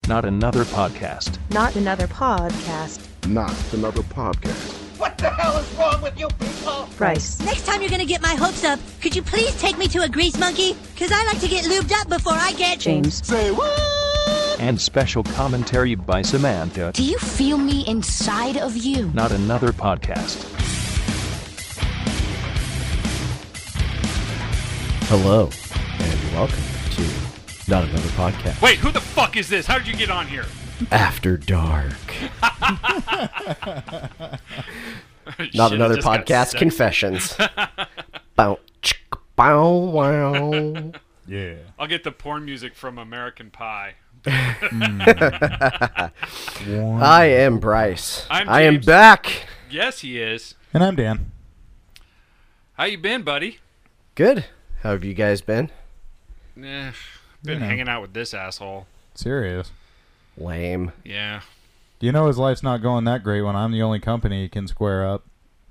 Not another podcast. Not another podcast. Not another podcast. What the hell is wrong with you people? Bryce. Next time you're gonna get my hopes up, could you please take me to a grease monkey? Cause I like to get lubed up before I get... James. Say what? And special commentary by Samantha. Do you feel me inside of you? Not another podcast. Hello, and welcome to Not Another Podcast. Wait, who the fuck is this? How did you get on here? After Dark. Not Shit, Another it just got Podcast sexy. Confessions. Bow, chick, bow, wow. Yeah. I'll get the porn music from American Pie. I am Bryce. I'm am James. back. Yes, he is. And I'm Dan. How you been, buddy? Good. How have you guys been? Been You know. hanging out with this asshole. Serious. Lame. Yeah. You know his life's not going that great when I'm the only company he can square up.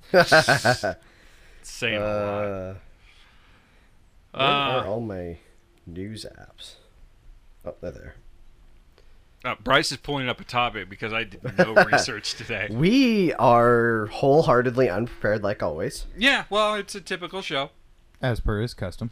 Saying a lot. Where are all my news apps? Oh, they're there. Bryce is pulling up a topic because I did no research today. We are wholeheartedly unprepared, like always. Yeah, well, it's a typical show. As per his custom.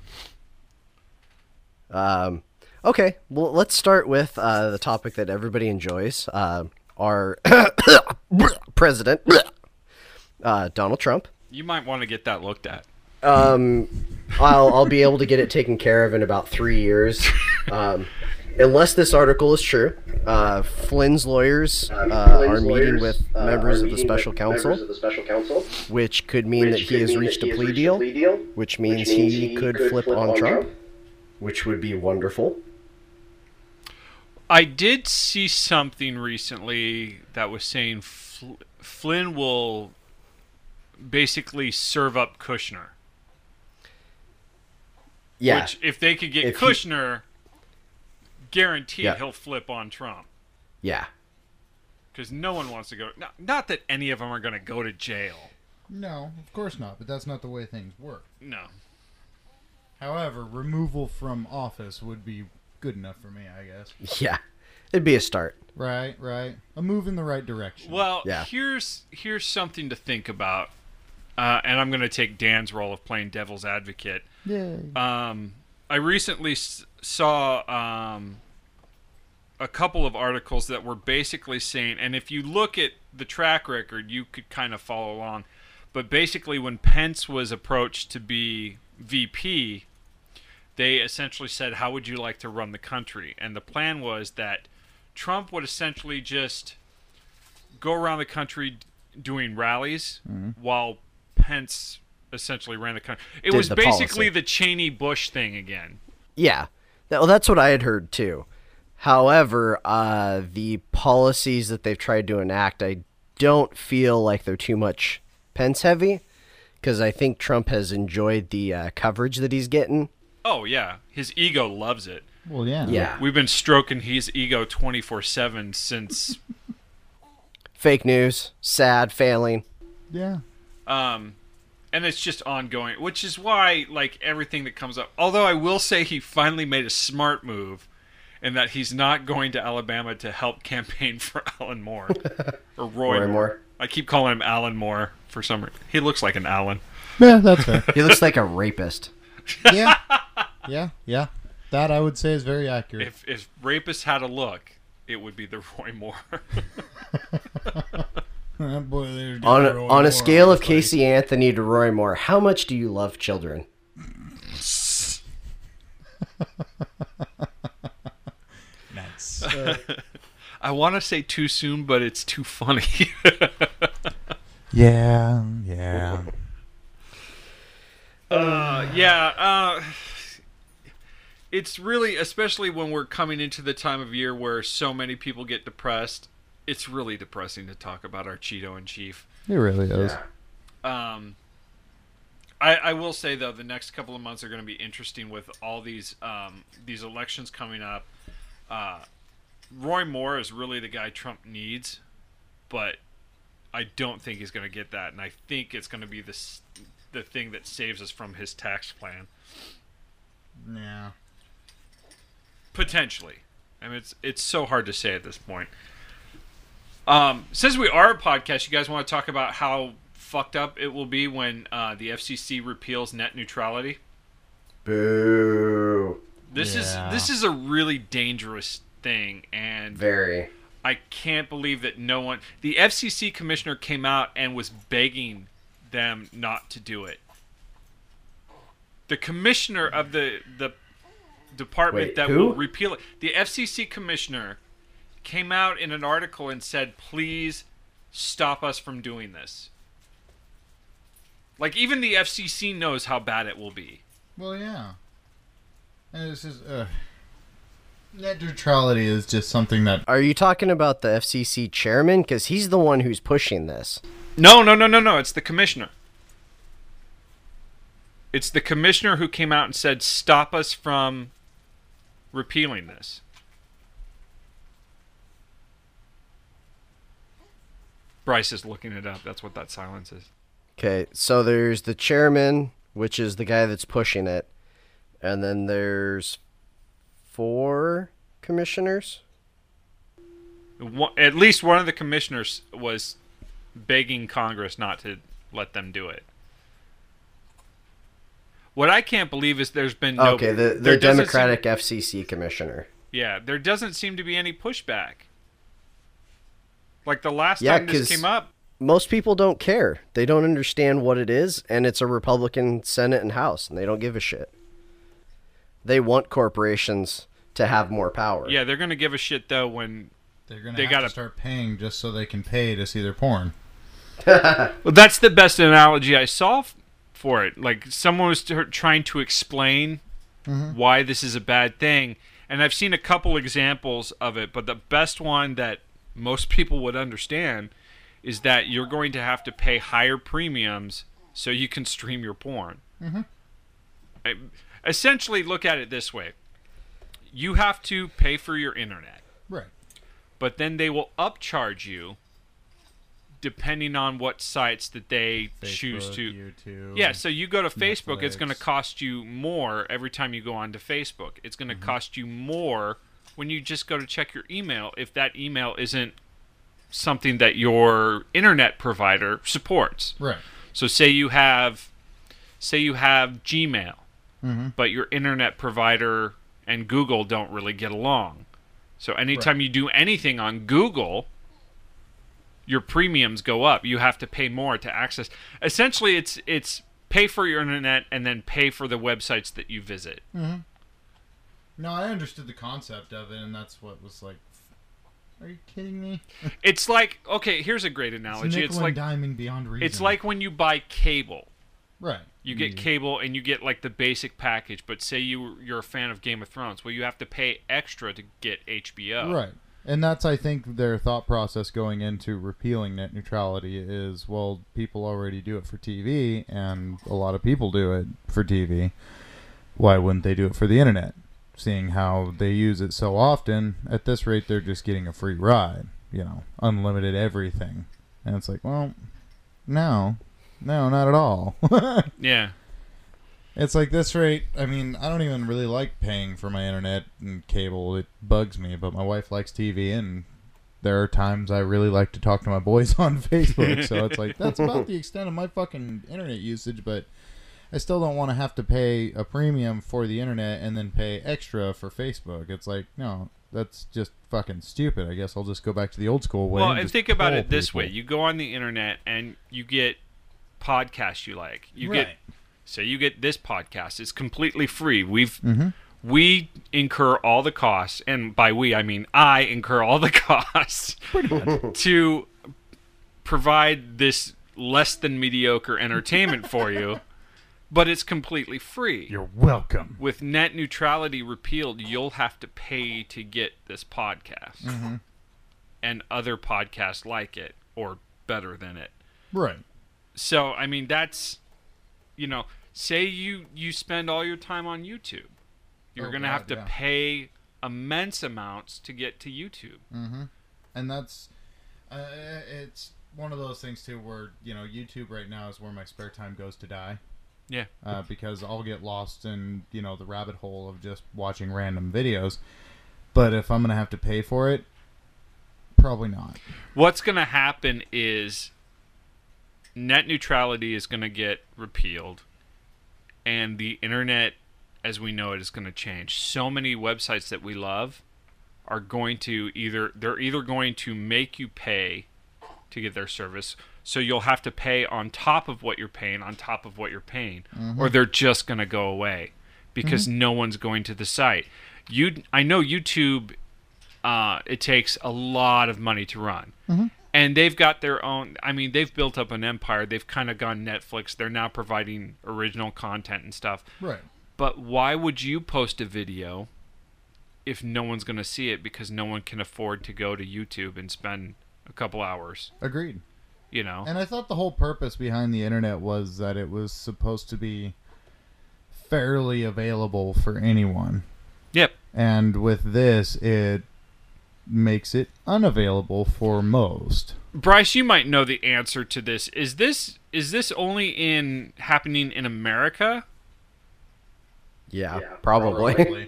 Okay, well, let's start with the topic that everybody enjoys. Our president, Donald Trump. You might want to get that looked at. I'll be able to get it taken care of in about 3 years. Unless this article is true, Flynn's lawyers are meeting with members of the special counsel, which could mean that he has reached a plea deal, which means he could flip on Trump, which would be wonderful. I did see something recently that was saying Flynn will basically serve up Kushner. Yeah, Which, if they could get If he- Kushner, guaranteed Yeah. he'll flip on Trump. yeah. Because no one wants to go. Not that any of them are going to go to jail. No, of course not, but that's not the way things work. No. However, removal from office would be good enough for me, I guess. Yeah, it'd be a start. Right. A move in the right direction. Well, Yeah. here's something to think about, and I'm going to take Dan's role of playing devil's advocate. Yay. I recently saw a couple of articles that were basically saying, and if you look at the track record, you could kind of follow along. But basically, when Pence was approached to be VP, they essentially said, how would you like to run the country? And the plan was that Trump would essentially just go around the country doing rallies while Pence essentially ran the country. It Did was the basically policy. the Cheney-Bush thing again. Yeah, well, that's what I had heard too. However, the policies that they've tried to enact, I don't feel like they're too much Pence heavy, because I think Trump has enjoyed the coverage that he's getting. Oh, yeah. His ego loves it. Well, yeah. Yeah. We've been stroking his ego 24/7 since... Fake news, sad, failing. Yeah. And it's just ongoing, which is why, like, everything that comes up... Although I will say he finally made a smart move in that he's not going to Alabama to help campaign for Alan Moore. Or Roy Roy Moore. Moore. I keep calling him Alan Moore for some reason. He looks like an Alan. Yeah, that's fair. He looks like a rapist. Yeah. Yeah. That I would say is very accurate. If rapists had a look, it would be the Roy Moore. Boy, there's On Roy a Moore scale of his face. Casey Anthony to Roy Moore, how much do you love children? Nice. I want to say too soon, but it's too funny. Yeah. It's really, especially when we're coming into the time of year where so many people get depressed, it's really depressing to talk about our Cheeto in chief. It really is. I will say, though, the next couple of months are going to be interesting with all these elections coming up. Roy Moore is really the guy Trump needs, but I don't think he's going to get that, and I think it's going to be the thing that saves us from his tax plan. Yeah. Potentially. I mean, it's so hard to say at this point. Since we are a podcast, you guys want to talk about how fucked up it will be when the FCC repeals net neutrality? Boo. This is a really dangerous thing, and Very. I can't believe that no one... The FCC commissioner came out and was begging them not to do it. The commissioner of the department Wait, that who? will repeal it... The FCC commissioner came out in an article and said, please stop us from doing this. Like, even the FCC knows how bad it will be. Well, yeah. And this is net neutrality is just something that Are you talking about the FCC chairman? Because he's the one who's pushing this. No. It's the commissioner. It's the commissioner who came out and said, stop us from repealing this. Bryce is looking it up. That's what that silence is. Okay, so there's the chairman, which is the guy that's pushing it, and then there's 4 commissioners. At least one of the commissioners was begging Congress not to let them do it. What I can't believe is there's been no... Okay, the Democratic FCC commissioner. Yeah, there doesn't seem to be any pushback. Like the last time this came up... Most people don't care. They don't understand what it is, and it's a Republican Senate and House, and they don't give a shit. They want corporations to have more power. Yeah, they're going to give a shit, though, when they're going to have to start paying just so they can pay to see their porn. Well, that's the best analogy I saw for it. Like, someone was trying to explain why this is a bad thing, and I've seen a couple examples of it, but the best one that most people would understand is that you're going to have to pay higher premiums so you can stream your porn. Essentially, look at it this way. You have to pay for your internet. Right. But then they will upcharge you depending on what sites that they choose to. YouTube, yeah, so you go to Facebook, it's Netflix. going to cost you more every time you go onto Facebook. It's going to cost you more when you just go to check your email if that email isn't something that your internet provider supports. Right. So say you have Gmail, but your internet provider and Google don't really get along. So anytime you do anything on Google, your premiums go up. You have to pay more to access. Essentially, it's pay for your internet and then pay for the websites that you visit. No, I understood the concept of it, and that's what was like. Are you kidding me? It's like, okay, here's a great analogy. It's like diamond beyond reason. It's like when you buy cable. Right. You get cable and you get like the basic package, but say you're a fan of Game of Thrones, well, you have to pay extra to get HBO. Right. And that's, I think, their thought process going into repealing net neutrality is, well, people already do it for TV, and a lot of people do it for TV. Why wouldn't they do it for the internet? Seeing how they use it so often, at this rate, they're just getting a free ride. You know, unlimited everything. And it's like, well, no, not at all. Yeah. It's like this rate, I mean, I don't even really like paying for my internet and cable. It bugs me, but my wife likes TV, and there are times I really like to talk to my boys on Facebook. So it's like, that's about the extent of my fucking internet usage, but I still don't want to have to pay a premium for the internet and then pay extra for Facebook. It's like, no, that's just fucking stupid. I guess I'll just go back to the old school way. Well, and and just think about poll it this people. way. You go on the internet and you get podcasts you like. You get this podcast. It's completely free. We incur all the costs, and by we I mean I incur all the costs to provide this less than mediocre entertainment for you, but it's completely free. You're welcome. With net neutrality repealed, you'll have to pay to get this podcast and other podcasts like it or better than it. Right. So, I mean, that's, you know, say you spend all your time on YouTube. You're going to have to pay immense amounts to get to YouTube. And that's, it's one of those things, too, where, you know, YouTube right now is where my spare time goes to die. Yeah. Because I'll get lost in, you know, the rabbit hole of just watching random videos. But if I'm going to have to pay for it, probably not. What's going to happen is net neutrality is going to get repealed, and the internet as we know it is going to change. So many websites that we love are going to they're either going to make you pay to get their service, so you'll have to pay on top of what you're paying, or they're just going to go away because no one's going to the site. I know YouTube, it takes a lot of money to run. And they've got their own, they've built up an empire. They've kind of gone Netflix. They're now providing original content and stuff. Right. But why would you post a video if no one's going to see it because no one can afford to go to YouTube and spend a couple hours? Agreed. You know? And I thought the whole purpose behind the internet was that it was supposed to be fairly available for anyone. Yep. And with this, it makes it unavailable for most. Bryce, you might know the answer to this. Is this only happening in America? Yeah, probably.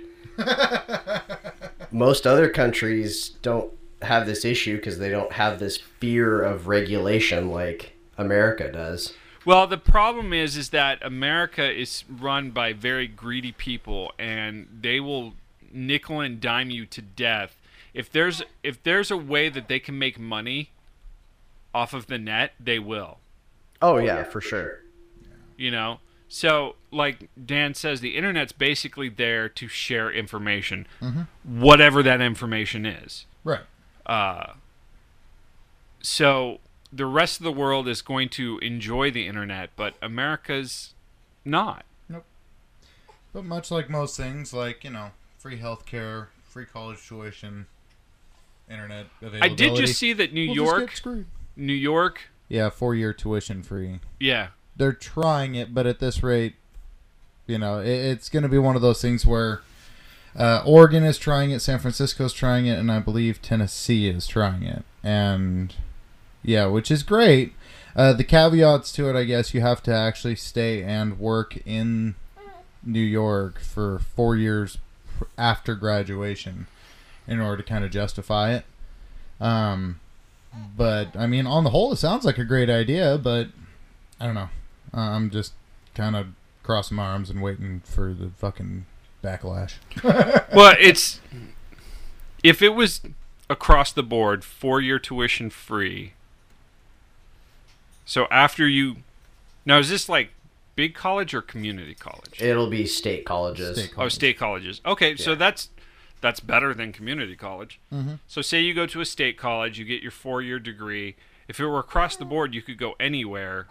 Most other countries don't have this issue because they don't have this fear of regulation like America does. Well, the problem is that America is run by very greedy people, and they will nickel and dime you to death. If there's a way that they can make money off of the net, they will. Oh yeah, for sure. You know? So, like Dan says, the internet's basically there to share information, whatever that information is. Right. So the rest of the world is going to enjoy the internet, but America's not. Nope. But much like most things, like, free healthcare, free college tuition, internet availability. I did just see that New York. Yeah, 4-year tuition free. Yeah. They're trying it, but at this rate, it's going to be one of those things where Oregon is trying it, San Francisco's trying it, and I believe Tennessee is trying it. And, yeah, which is great. The caveats to it, I guess, you have to actually stay and work in New York for 4 years after graduation in order to kind of justify it. But, on the whole, it sounds like a great idea, but I don't know. I'm just kind of crossing my arms and waiting for the fucking backlash. Well, if it was across the board, 4-year tuition free. So after now is this like big college or community college? It'll be state colleges. State colleges. Okay, yeah. So that's better than community college. So say you go to a state college, you get your 4-year degree. If it were across the board, you could go anywhere.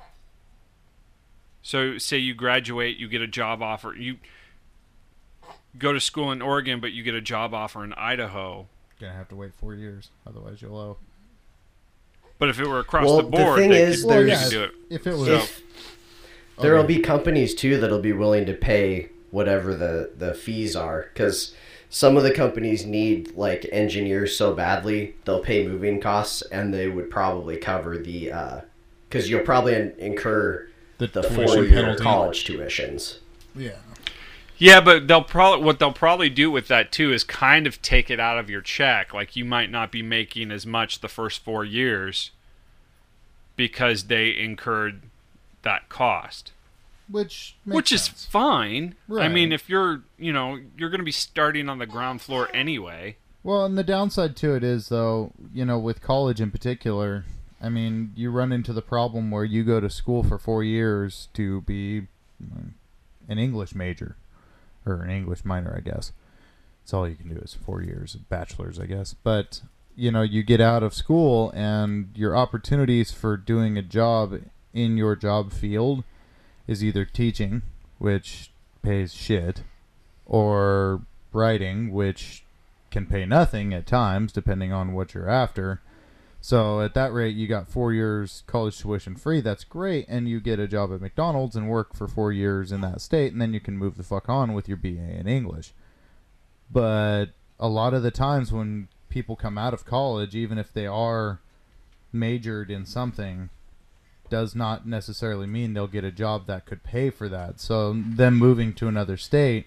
So say you graduate, you get a job offer. You go to school in Oregon, but you get a job offer in Idaho. You're going to have to wait 4 years, otherwise you'll owe. But if it were across the board, they could do it. If it was... There'll be companies, too, that'll be willing to pay whatever the fees are, because some of the companies need, like, engineers so badly, they'll pay moving costs, and they would probably cover the... because you'll probably incur the 4-year college tuitions. Yeah. Yeah, but what they'll probably do with that too is kind of take it out of your check. Like, you might not be making as much the first 4 years because they incurred that cost. Which is fine. Right. If you're going to be starting on the ground floor anyway. Well, and the downside to it is, though, with college in particular, you run into the problem where you go to school for 4 years to be an English major. Or an English minor, I guess. That's all you can do is 4 years of bachelor's, I guess. But, you get out of school and your opportunities for doing a job in your job field is either teaching, which pays shit, or writing, which can pay nothing at times, depending on what you're after. So at that rate, you got 4 years college tuition free. That's great. And you get a job at McDonald's and work for 4 years in that state. And then you can move the fuck on with your BA in English. But a lot of the times when people come out of college, even if they are majored in something, does not necessarily mean they'll get a job that could pay for that. So them moving to another state,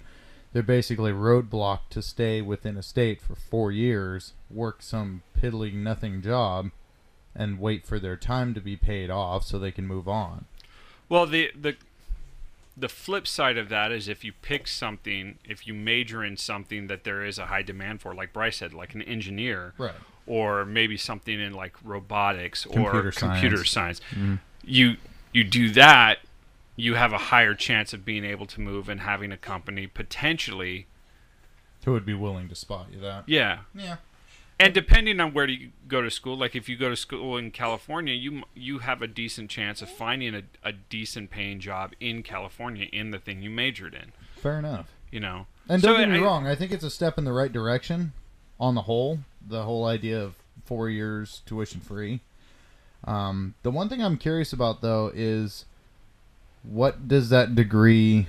they're basically roadblocked to stay within a state for 4 years, work some piddling nothing job, and wait for their time to be paid off so they can move on. Well, the flip side of that is if you pick something, if you major in something that there is a high demand for, like Bryce said, like an engineer, Right. or maybe something in like robotics Computer or computer science, Mm-hmm. you do that, you have a higher chance of being able to move and having a company potentially. Who would be willing to spot you that? Yeah. Yeah. And depending on where you go to school, like if you go to school in California, you have a decent chance of finding a decent paying job in California in the thing you majored in. Fair enough. You know. And So don't get me I- wrong, I think it's a step in the right direction on the whole. The whole idea of 4 years tuition free. The one thing I'm curious about, though, is what does that degree...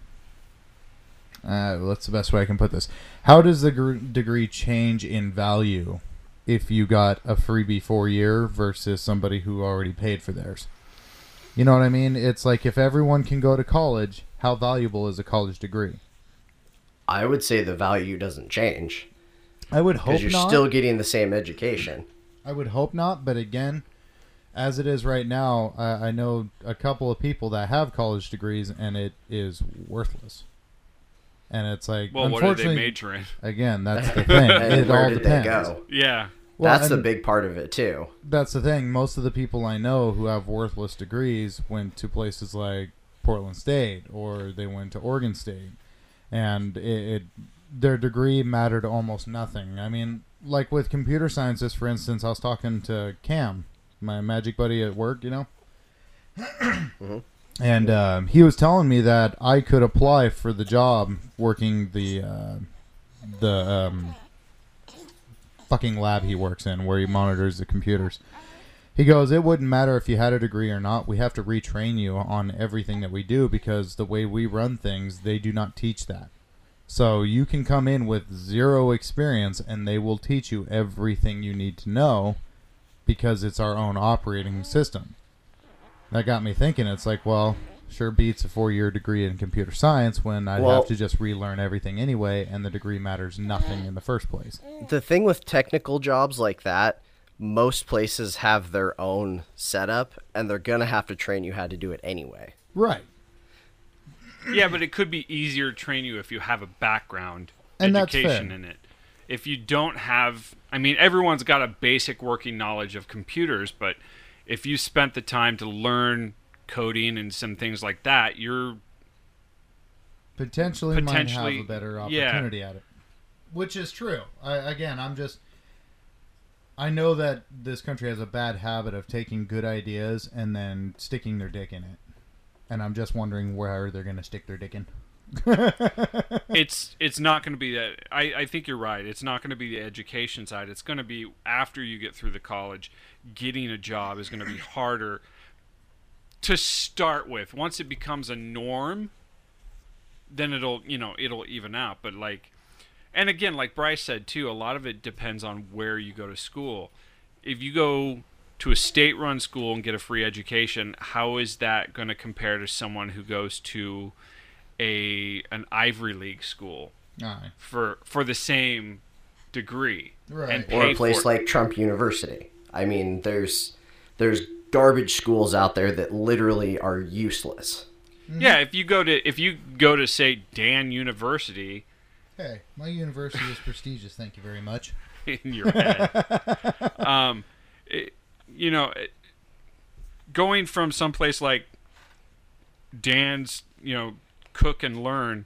what's the best way I can put this? How does the degree change in value if you got a freebie 4 year versus somebody who already paid for theirs? You know what I mean? It's like if everyone can go to college, how valuable is a college degree? I would say the value doesn't change I would hope because you're not. still getting the same education. I would hope not, but again, as it is right now, I know a couple of people that have college degrees, and it is worthless. And it's like, Well, what do they unfortunately, major in? again, that's the thing. And It where all did depends. they go? Yeah. Well, That's the and big part of it too. That's the thing. Most of the people I know who have worthless degrees went to places like Portland State, or they went to Oregon State, and their degree mattered almost nothing. I mean, like with computer sciences, for instance, I was talking to Cam, my magic buddy at work, you know? And he was telling me that I could apply for the job working the fucking lab he works in, where he monitors the computers. He goes, it wouldn't matter if you had a degree or not. We have to retrain you on everything that we do because the way we run things, they do not teach that. So you can come in with zero experience and they will teach you everything you need to know because it's our own operating system. That got me thinking. It's like, well, sure beats a 4-year degree in computer science when I'd Well- have to just relearn everything anyway, and the degree matters nothing in the first place. The thing with technical jobs like that, most places have their own setup, and they're gonna have to train you how to do it anyway. Right. Yeah, but it could be easier to train you if you have a background And that's education fair. in it. If you don't have, I mean, everyone's got a basic working knowledge of computers, but if you spent the time to learn coding and some things like that, you're Potentially might have Potentially, a better yeah. opportunity at it. Which is true. I know that this country has a bad habit of taking good ideas and then sticking their dick in it. And I'm just wondering where they're going to stick their dick in. it's not going to be that. I think you're right. It's not going to be the education side. It's going to be after you get through the college, getting a job is going to be harder to start with. Once it becomes a norm, then it'll even out. But like, and again, like Bryce said too, a lot of it depends on where you go to school. If you go to a state-run school and get a free education, how is that going to compare to someone who goes to an Ivy League school Aye. for the same degree? Right. And Or pay a place for it? like Trump University. I mean, there's garbage schools out there that literally are useless. Yeah, if you go to say Dan University Hey, my university is prestigious, thank you very much. in your head, going from someplace like Dan's, Cook and Learn,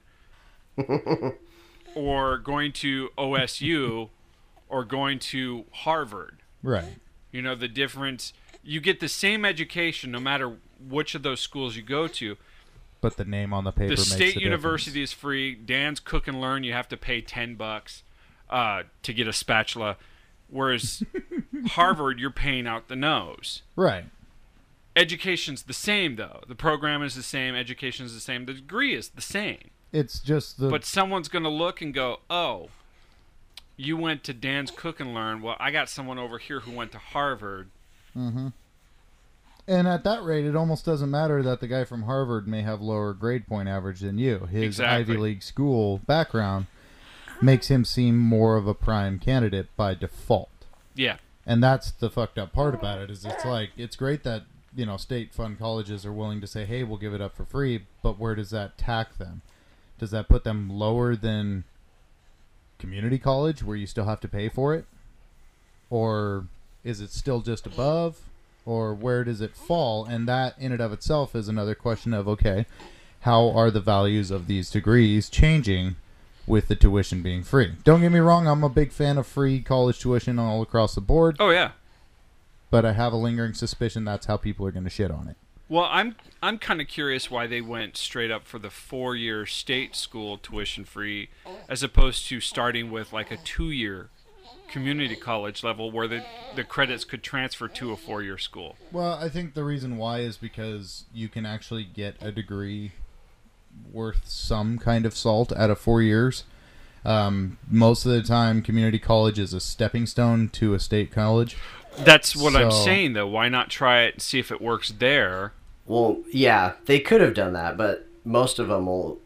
or going to OSU, or going to Harvard. Right. The difference, you get the same education no matter which of those schools you go to. But the name on the paper The makes state a university is free. Dan's Cook and Learn, you have to pay $10 to get a spatula. Whereas Harvard, you're paying out the nose. Right. Education's the same, though. The program is the same. Education's the same. The degree is the same. It's just the... But someone's going to look and go, oh, you went to Dan's Cook and Learn. Well, I got someone over here who went to Harvard. Mm-hmm. And at that rate, it almost doesn't matter that the guy from Harvard may have lower grade point average than you. His Exactly. Ivy League school background makes him seem more of a prime candidate by default. Yeah. And that's the fucked up part about it, is it's like, it's great that, state fund colleges are willing to say, hey, we'll give it up for free, but where does that tack them? Does that put them lower than community college, where you still have to pay for it? Or is it still just above? Or where does it fall? And that in and of itself is another question of, okay, how are the values of these degrees changing with the tuition being free? Don't get me wrong, I'm a big fan of free college tuition all across the board, Oh yeah. but I have a lingering suspicion that's how people are going to shit on it. Well, I'm kind of curious why they went straight up for the 4-year state school tuition free, as opposed to starting with like a 2-year community college level where the credits could transfer to a 4-year school. Well, I think the reason why is because you can actually get a degree worth some kind of salt out of 4 years. Most of the time, community college is a stepping stone to a state college. That's what I'm So- saying, though. Why not try it and see if it works there? Well, yeah, they could have done that, but most of them will.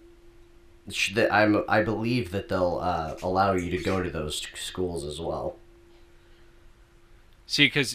I believe that they'll allow you to go to those schools as well. See, because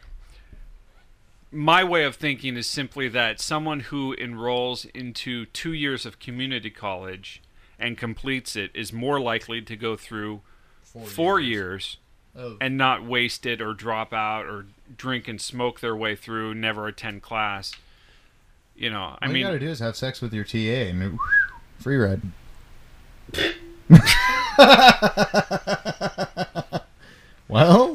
my way of thinking is simply that someone who enrolls into 2 years of community college and completes it is more likely to go through 4 years and not waste it or drop out or drink and smoke their way through, never attend class. I All mean, you gotta do is have sex with your TA and free ride. Well,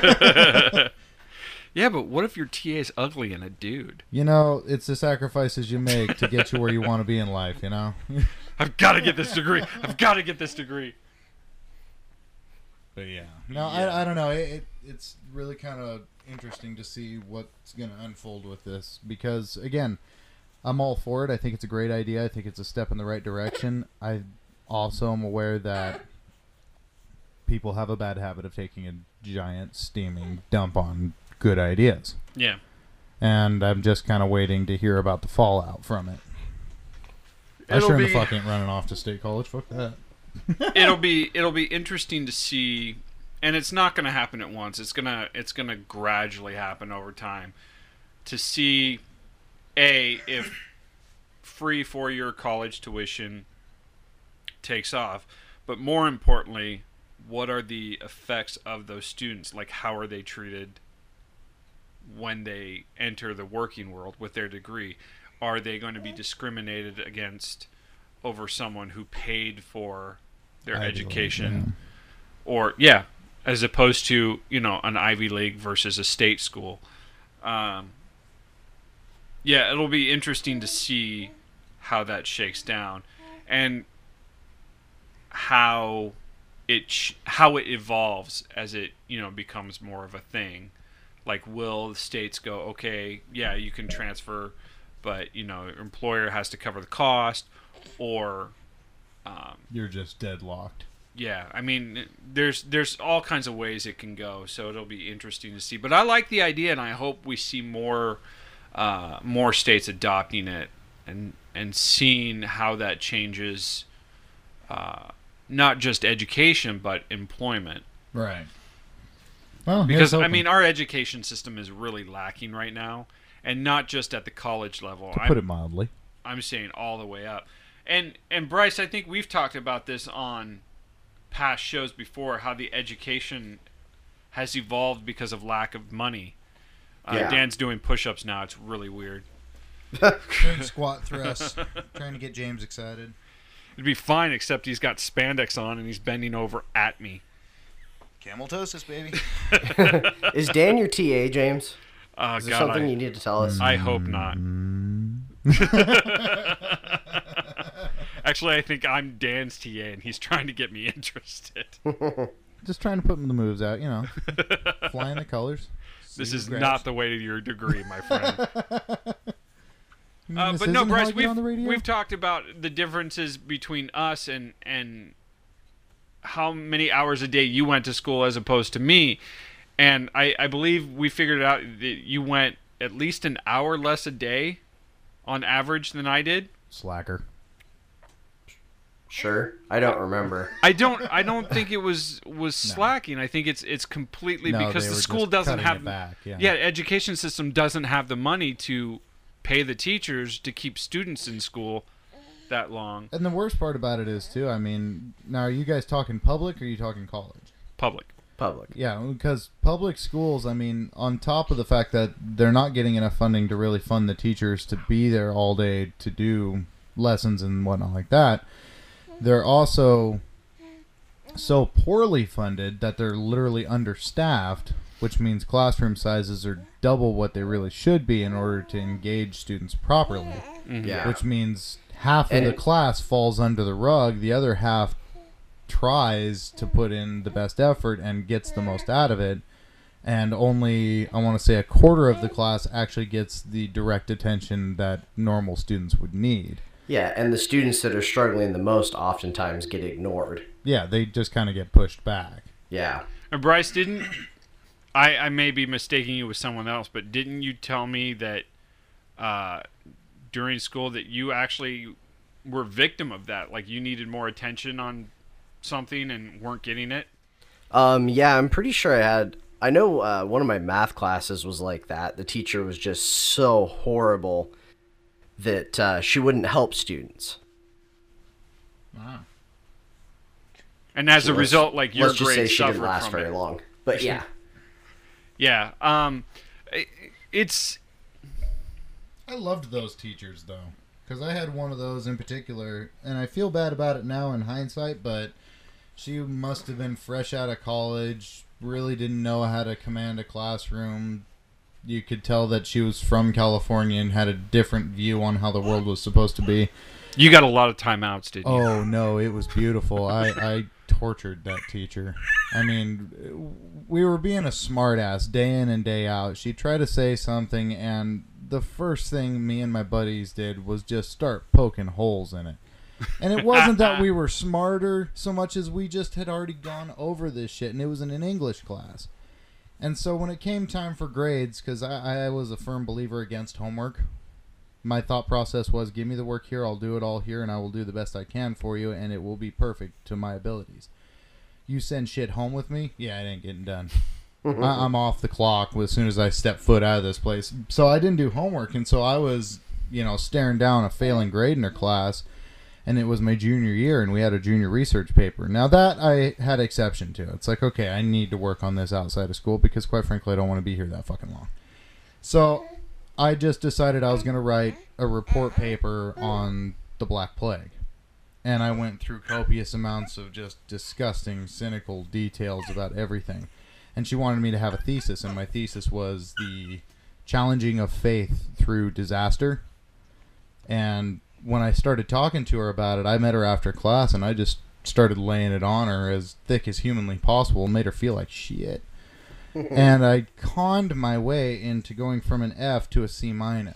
yeah, but what if your TA is ugly and a dude? it's the sacrifices you make to get you where you want to be in life, I've got to get this degree. I've got to get this degree. But yeah. No, I don't know. It's really kind of interesting to see what's going to unfold with this because, again, I'm all for it. I think it's a great idea. I think it's a step in the right direction. I also am aware that people have a bad habit of taking a giant steaming dump on good ideas. Yeah. And I'm just kind of waiting to hear about the fallout from it. I It'll sure in be- the fuck ain't running off to state college. Fuck that. it'll be interesting to see, and it's not going to happen at once. It's gonna gradually happen over time to see if free 4-year college tuition takes off, but more importantly, what are the effects of those students? Like, how are they treated when they enter the working world with their degree? Are they going to be discriminated against over someone who paid for their Ivy League, education? Or, yeah, as opposed to, an Ivy League versus a state school. Yeah, it'll be interesting to see how that shakes down and how it evolves as it becomes more of a thing. Like, will the states go, okay, yeah, you can transfer, but your employer has to cover the cost, or You're just deadlocked. yeah, I mean, there's all kinds of ways it can go, so it'll be interesting to see. But I like the idea, and I hope we see more states adopting it and seeing how that changes not just education but employment. Right. Well, Because here's I hoping. mean, our education system is really lacking right now, and not just at the college level. To put it mildly. I'm saying all the way up. And Bryce, I think we've talked about this on past shows before, how the education has evolved because of lack of money. Yeah. Dan's doing push-ups now. It's really weird. Doing squat thrusts. Trying to get James excited. It'd be fine, except he's got spandex on and he's bending over at me. Cameltosis, baby. Is Dan your TA, James? Oh, Is there God, something you need to tell us? I hope not. Actually, I think I'm Dan's TA, and he's trying to get me interested. Just trying to put the moves out, flying the colors. This See is who not grabs. the way to your degree, my friend. You mean this But no, isn't how Bryce, I get on the radio? we've talked about the differences between us and how many hours a day you went to school as opposed to me. And I believe we figured out that you went at least an hour less a day on average than I did. Slacker. Sure, I don't remember. I don't think it was slacking. I think it's completely No, because they the were school just doesn't cutting have it back, yeah. education system doesn't have the money to pay the teachers to keep students in school that long. And the worst part about it is, too, I mean, now are you guys talking public or are you talking college? Public. Yeah, because public schools, I mean, on top of the fact that they're not getting enough funding to really fund the teachers to be there all day to do lessons and whatnot like that, they're also so poorly funded that they're literally understaffed, which means classroom sizes are double what they really should be in order to engage students properly. Yeah. Which means half of the class falls under the rug, the other half tries to put in the best effort and gets the most out of it, and only, I want to say, a quarter of the class actually gets the direct attention that normal students would need. Yeah, and the students that are struggling the most oftentimes get ignored. Yeah, they just kind of get pushed back. Yeah. And Bryce, didn't I may be mistaking you with someone else, but didn't you tell me that during school that you actually were victim of that? Like you needed more attention on something and weren't getting it? Yeah, I'm pretty sure I know one of my math classes was like that. The teacher was just so horrible that she wouldn't help students. Wow. And as a result, like your let's just say grades she suffered didn't last from very it. long. But yeah. Yeah. It's. I loved those teachers, though, because I had one of those in particular, and I feel bad about it now in hindsight, but she must have been fresh out of college, really didn't know how to command a classroom. You could tell that she was from California and had a different view on how the world was supposed to be. You got a lot of timeouts, didn't you? Oh, no, it was beautiful. I tortured that teacher. I mean, we were being a smartass day in and day out. She'd try to say something, and the first thing me and my buddies did was just start poking holes in it. And it wasn't that we were smarter so much as we just had already gone over this shit, and it was in an English class. And so when it came time for grades, because I was a firm believer against homework, my thought process was, give me the work here, I'll do it all here, and I will do the best I can for you, and it will be perfect to my abilities. You send shit home with me? Yeah, it ain't getting done. I'm off the clock as soon as I step foot out of this place. So I didn't do homework, and so I was, staring down a failing grade in her class, and it was my junior year, and we had a junior research paper. Now that I had exception to. It's like, okay, I need to work on this outside of school because, quite frankly, I don't want to be here that fucking long. So I just decided I was going to write a report paper on the Black Plague. And I went through copious amounts of just disgusting, cynical details about everything. And she wanted me to have a thesis, and my thesis was the challenging of faith through disaster. And when I started talking to her about it, I met her after class, and I just started laying it on her as thick as humanly possible, made her feel like shit. And I conned my way into going from an F to a C-,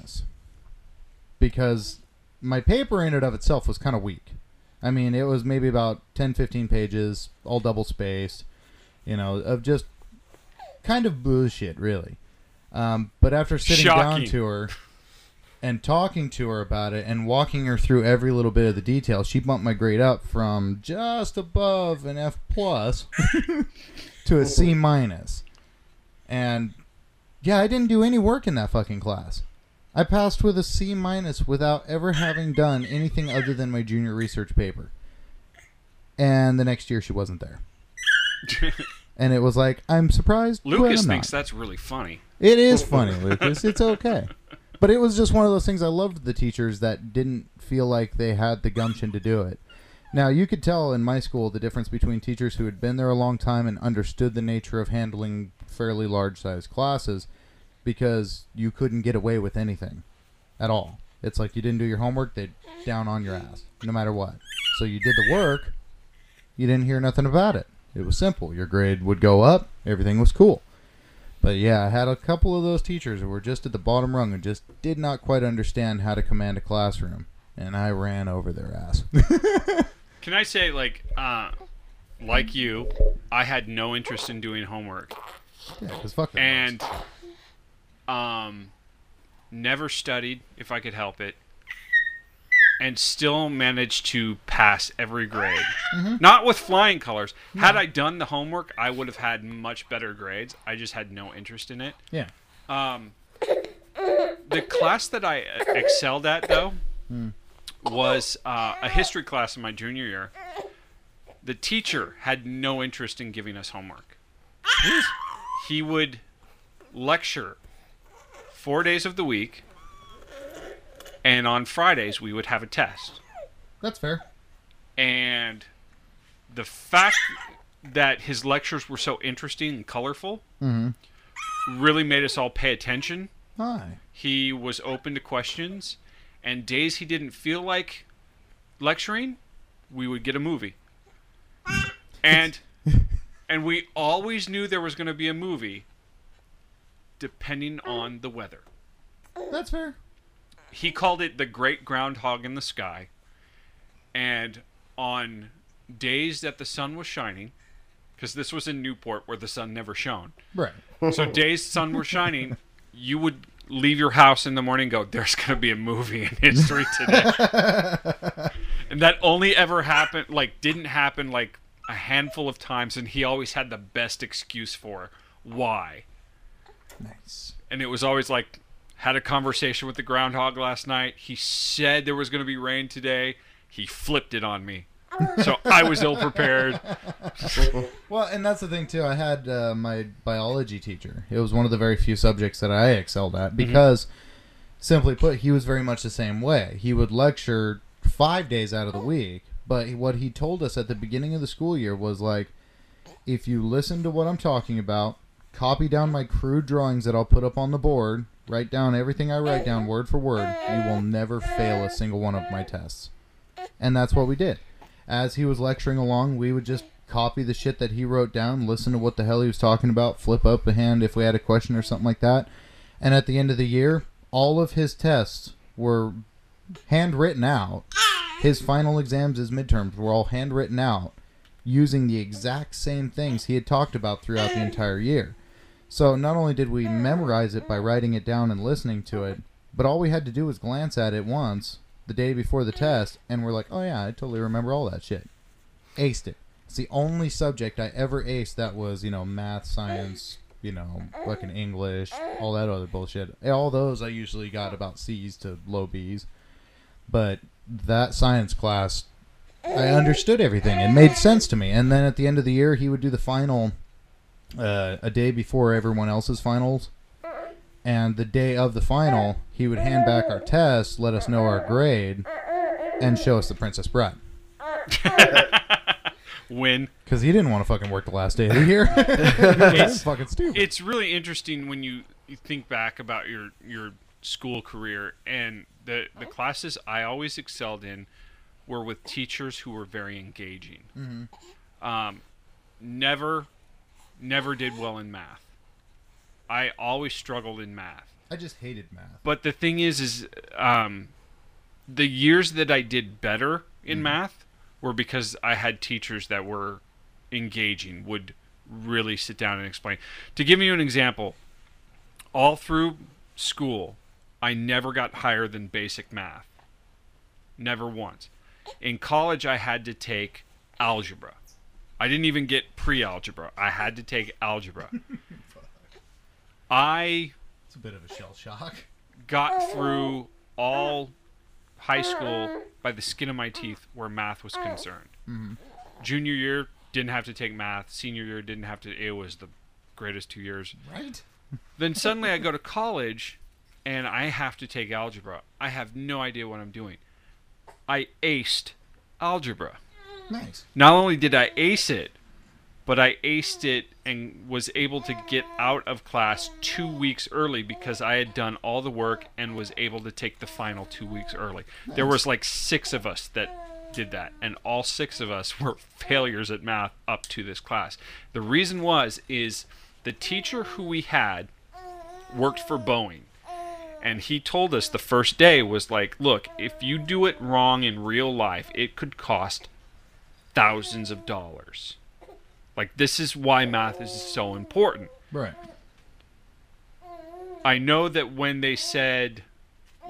because my paper in and of itself was kind of weak. I mean, it was maybe about 10, 15 pages, all double-spaced, of just kind of bullshit, really. But after sitting down to her and talking to her about it and walking her through every little bit of the detail, she bumped my grade up from just above an F+ to a C-. And, yeah, I didn't do any work in that fucking class. I passed with a C- without ever having done anything other than my junior research paper. And the next year she wasn't there. And it was like, I'm surprised. Lucas thinks that's really funny. It is funny, Lucas. It's okay. But it was just one of those things. I loved the teachers that didn't feel like they had the gumption to do it. Now, you could tell in my school the difference between teachers who had been there a long time and understood the nature of handling fairly large-sized classes, because you couldn't get away with anything at all. It's like you didn't do your homework, they'd down on your ass, no matter what. So you did the work, you didn't hear nothing about it. It was simple. Your grade would go up, everything was cool. But yeah, I had a couple of those teachers who were just at the bottom rung and just did not quite understand how to command a classroom. And I ran over their ass. Can I say, like you, I had no interest in doing homework. Yeah, because fuck that. And never studied if I could help it, and still managed to pass every grade. Not with flying colors. Had I done the homework, I would have had much better grades. I just had no interest in it. Yeah. The class that I excelled at, though, was a history class in my junior year. The teacher had no interest in giving us homework. He would lecture 4 days of the week, and on Fridays we would have a test. That's fair. And the fact that his lectures were so interesting and colorful really made us all pay attention. Hi. He was open to questions, and days he didn't feel like lecturing, we would get a movie. And we always knew there was going to be a movie depending on the weather. That's fair. He called it The Great Groundhog in the Sky. And on days that the sun was shining, because this was in Newport where the sun never shone. Right. So days the sun were shining, you would leave your house in the morning and go, there's going to be a movie in history today. And that only ever happened, didn't happen a handful of times, and he always had the best excuse for why. Nice. And it was always had a conversation with the groundhog last night. He said there was going to be rain today. He flipped it on me. So I was ill prepared. Well, and that's the thing too. I had my biology teacher. It was one of the very few subjects that I excelled at because, simply put, he was very much the same way. He would lecture 5 days out of the week, but what he told us at the beginning of the school year was if you listen to what I'm talking about, copy down my crude drawings that I'll put up on the board, write down everything I write down word for word, you will never fail a single one of my tests. And that's what we did. As he was lecturing along, we would just copy the shit that he wrote down, listen to what the hell he was talking about, flip up a hand if we had a question or something like that. And at the end of the year, all of his tests were handwritten out. His final exams, his midterms, were all handwritten out using the exact same things he had talked about throughout the entire year. So not only did we memorize it by writing it down and listening to it, but all we had to do was glance at it once the day before the test, and we're like, oh yeah, I totally remember all that shit. Aced it. It's the only subject I ever aced that was, math, science, fucking English, all that other bullshit. All those I usually got about C's to low B's. But that science class, I understood everything. It made sense to me. And then at the end of the year, he would do the final a day before everyone else's finals. And the day of the final, he would hand back our tests, let us know our grade, and show us the Princess Bride. Win. Because he didn't want to fucking work the last day of the year. It's fucking stupid. It's really interesting when you think back about your school career, and the classes I always excelled in were with teachers who were very engaging. Never did well in math. I always struggled in math. I just hated math. But the thing is the years that I did better in math were because I had teachers that were engaging, would really sit down and explain. To give you an example, all through school, I never got higher than basic math. Never once. In college, I had to take algebra. I didn't even get pre-algebra. I had to take algebra. It's a bit of a shell shock. Got through all high school by the skin of my teeth where math was concerned. Junior year, didn't have to take math. Senior year, didn't have to. It was the greatest 2 years. Right. Then suddenly I go to college and I have to take algebra. I have no idea what I'm doing. I aced algebra. Nice. Not only did I ace it, but I aced it and was able to get out of class 2 weeks early because I had done all the work and was able to take the final 2 weeks early. Nice. There was 6 of us that did that, and all 6 of us were failures at math up to this class. The reason is the teacher who we had worked for Boeing, and he told us the first day was look, if you do it wrong in real life, it could cost thousands of dollars. This is why math is so important. Right. I know that when they said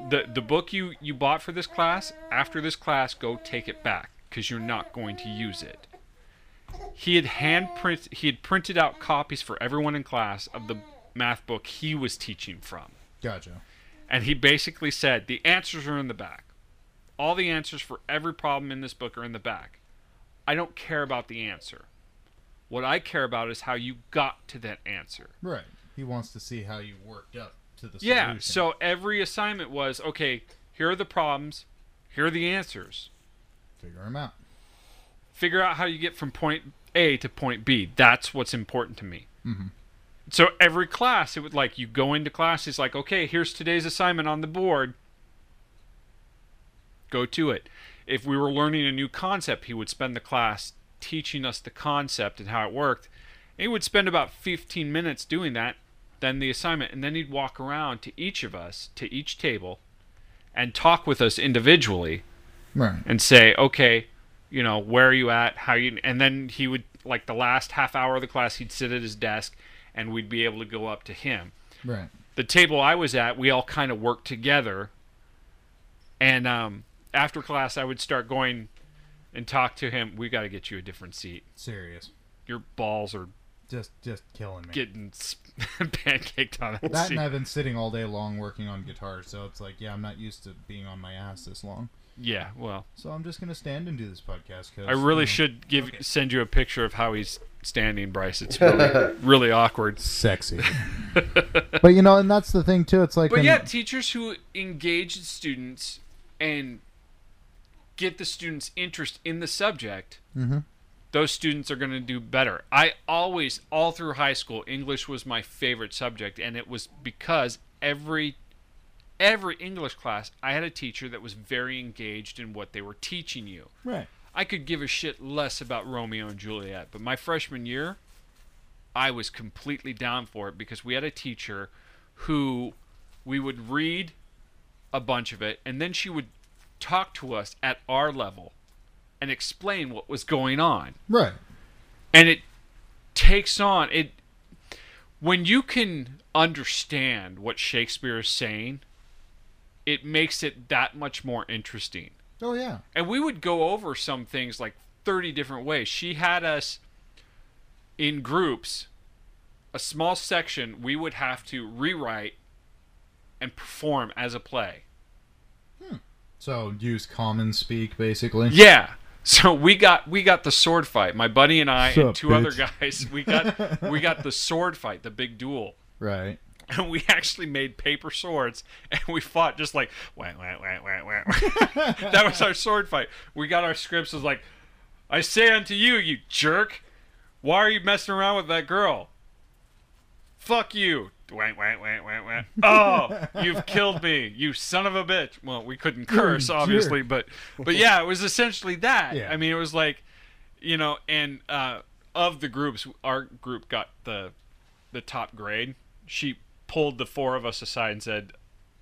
the book you bought for this class, after this class, go take it back because you're not going to use it. He had printed out copies for everyone in class of the math book he was teaching from. Gotcha. And he basically said, the answers are in the back. All the answers for every problem in this book are in the back. I don't care about the answer. What I care about is how you got to that answer. Right. He wants to see how you worked up to the solution. Yeah, so every assignment was, okay, here are the problems, here are the answers. Figure them out. Figure out how you get from point A to point B. That's what's important to me. Mm-hmm. So every class, it would like, you go into class, it's like, okay, here's today's assignment on the board. Go to it. If we were learning a new concept, he would spend the class teaching us the concept and how it worked. And he would spend about 15 minutes doing that, then the assignment, and then he'd walk around to each of us, to each table, and talk with us individually. Right. And say, okay, you know, where are you at? How you? And then he would, like the last half hour of the class, he'd sit at his desk, and we'd be able to go up to him. Right. The table I was at, we all kind of worked together. And after class, I would start going and talk to him. We got to get you a different seat. Serious. Your balls are just killing me. Getting pancaked on that That seat. and I've been sitting all day long working on guitar, so it's like, yeah, I'm not used to being on my ass this long. Yeah, well. So I'm just gonna stand and do this podcast. Cause, I really should send you a picture of how he's standing, Bryce. It's really, really awkward. Sexy. But you know, and that's the thing too. It's like, but yeah, teachers who engage the students and get the students' interest in the subject, mm-hmm. those students are going to do better. I always, all through high school, English was my favorite subject, and it was because every English class, I had a teacher that was very engaged in what they were teaching you. Right. I could give a shit less about Romeo and Juliet, but my freshman year, I was completely down for it because we had a teacher who we would read a bunch of it, and then she would talk to us at our level and explain what was going on. Right. And it takes on it when you can understand what Shakespeare is saying, it makes it that much more interesting. Oh yeah. And we would go over some things like 30 different ways. She had us in groups, a small section we would have to rewrite and perform as a play. So use common speak, basically. Yeah. So we got the sword fight. My buddy and I and two other guys, we got the sword fight, the big duel. Right. And we actually made paper swords, and we fought just like wah, wah, wah, wah, wah. That was our sword fight. We got our scripts as like, I say unto you, you jerk, why are you messing around with that girl? Fuck you. Wah, wah, wah, wah, wah. Oh, you've killed me, you son of a bitch. Well, we couldn't curse, obviously, but yeah, it was essentially that. Yeah. I mean, it was like, you know, and of the groups, our group got the top grade. She pulled the four of us aside and said,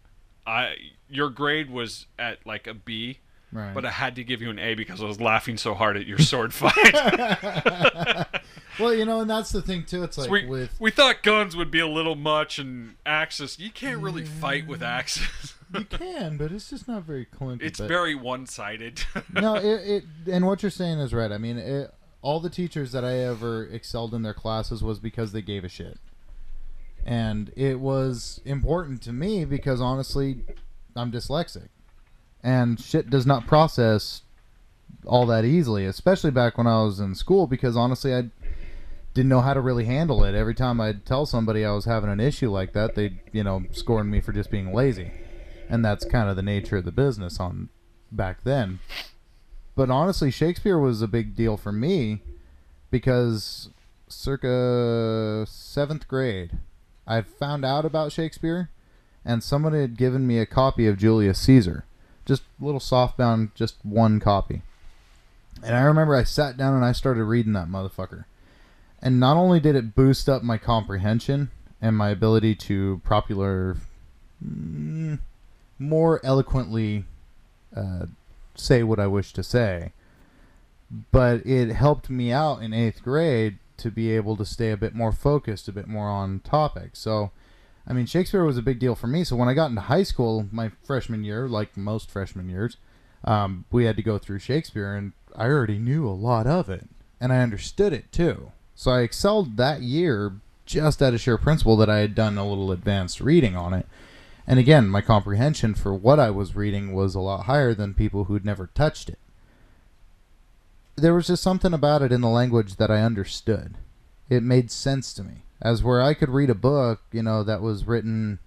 your grade was at like a B, right, but I had to give you an A because I was laughing so hard at your sword fight. Well, you know, and that's the thing too. It's like so we thought guns would be a little much, and axes, you can't really fight with axes. You can, but it's just not very clunky. It's very one-sided. No, it and what you're saying is right. I mean, all the teachers that I ever excelled in their classes was because they gave a shit. And it was important to me because, honestly, I'm dyslexic. And shit does not process all that easily, especially back when I was in school, because, honestly, I didn't know how to really handle it. Every time I'd tell somebody I was having an issue like that, they'd, scorn me for just being lazy. And that's kind of the nature of the business on back then. But, honestly, Shakespeare was a big deal for me because circa 7th grade, I found out about Shakespeare, and somebody had given me a copy of Julius Caesar. Just a little softbound, just one copy. And I remember I sat down and I started reading that motherfucker. And not only did it boost up my comprehension and my ability to more eloquently say what I wish to say, but it helped me out in 8th grade to be able to stay a bit more focused, a bit more on topic. So I mean, Shakespeare was a big deal for me. So when I got into high school, my freshman year, like most freshman years, we had to go through Shakespeare, and I already knew a lot of it, and I understood it too. So I excelled that year just out of sheer principle that I had done a little advanced reading on it. And again, my comprehension for what I was reading was a lot higher than people who'd never touched it. There was just something about it in the language that I understood. It made sense to me. As where I could read a book, that was written,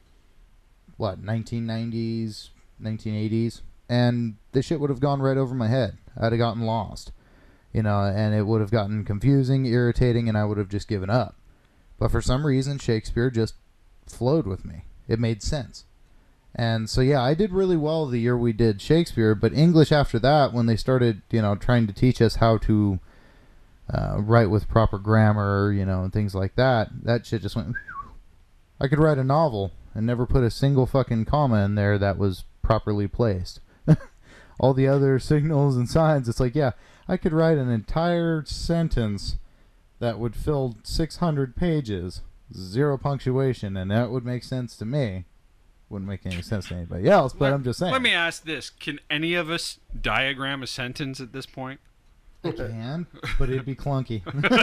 1990s, 1980s, and the shit would have gone right over my head. I'd have gotten lost, and it would have gotten confusing, irritating, and I would have just given up. But for some reason, Shakespeare just flowed with me. It made sense. And so, yeah, I did really well the year we did Shakespeare, but English after that, when they started, trying to teach us how to write with proper grammar, and things like that, that shit just went... I could write a novel and never put a single fucking comma in there that was properly placed. All the other signals and signs, it's like, yeah, I could write an entire sentence that would fill 600 pages, 0 punctuation, and that would make sense to me. Wouldn't make any sense to anybody else, but I'm just saying. Let me ask this. Can any of us diagram a sentence at this point? I can, but it'd be clunky.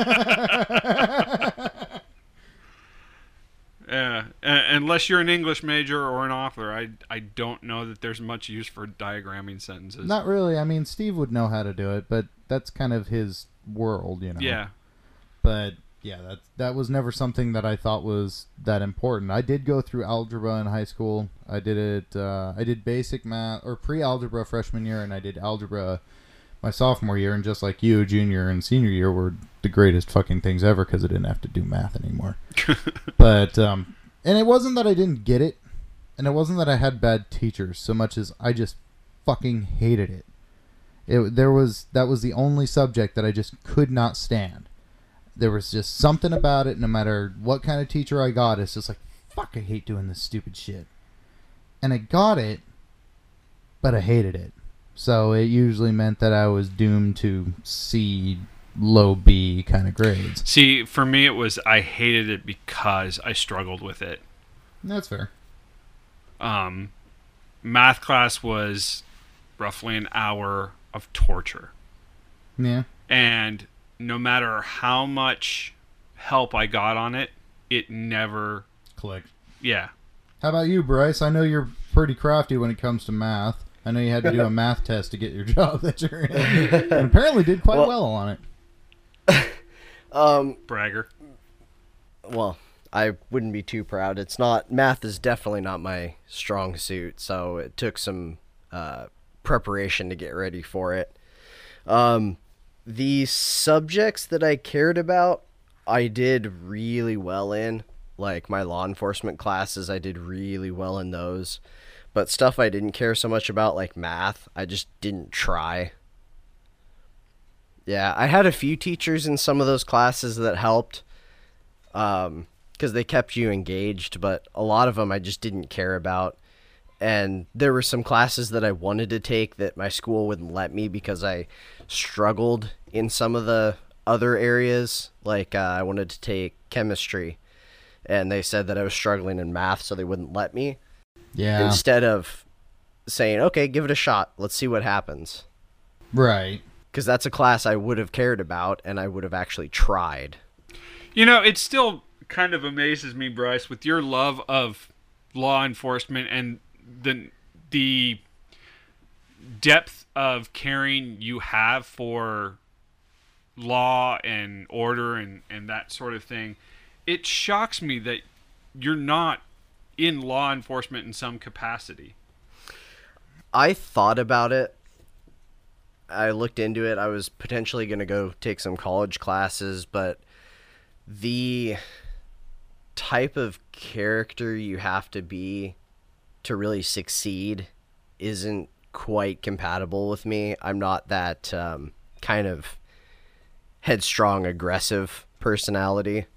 Yeah, unless you're an English major or an author, I don't know that there's much use for diagramming sentences. Not really. I mean, Steve would know how to do it, but that's kind of his world, Yeah. But yeah, that was never something that I thought was that important. I did go through algebra in high school. I did it. I did basic math or pre-algebra freshman year, and I did algebra my sophomore year. And just like you, junior and senior year were the greatest fucking things ever because I didn't have to do math anymore. But and it wasn't that I didn't get it, and it wasn't that I had bad teachers so much as I just fucking hated it. That was the only subject that I just could not stand. There was just something about it, no matter what kind of teacher I got, it's just like, fuck, I hate doing this stupid shit. And I got it, but I hated it. So it usually meant that I was doomed to C, low B kind of grades. See, for me it was I hated it because I struggled with it. That's fair. Math class was roughly an hour of torture. Yeah. And no matter how much help I got on it, it never clicked. Yeah. How about you, Bryce? I know you're pretty crafty when it comes to math. I know you had to do a math test to get your job that you're in. And apparently did quite well on it. Bragger. Well, I wouldn't be too proud. Math is definitely not my strong suit, so it took some preparation to get ready for it. The subjects that I cared about, I did really well in. Like my law enforcement classes, I did really well in those. But stuff I didn't care so much about, like math, I just didn't try. Yeah, I had a few teachers in some of those classes that helped, because they kept you engaged, but a lot of them I just didn't care about. And there were some classes that I wanted to take that my school wouldn't let me because I struggled in some of the other areas. Like I wanted to take chemistry, and they said that I was struggling in math, so they wouldn't let me. Yeah. Instead of saying, okay, give it a shot. Let's see what happens. Right. Because that's a class I would have cared about, and I would have actually tried. It still kind of amazes me, Bryce, with your love of law enforcement and the depth of caring you have for law and order and that sort of thing. It shocks me that you're not in law enforcement in some capacity. I thought about it. I looked into it. I was potentially going to go take some college classes, but the type of character you have to be to really succeed isn't quite compatible with me. I'm not that kind of headstrong, aggressive personality.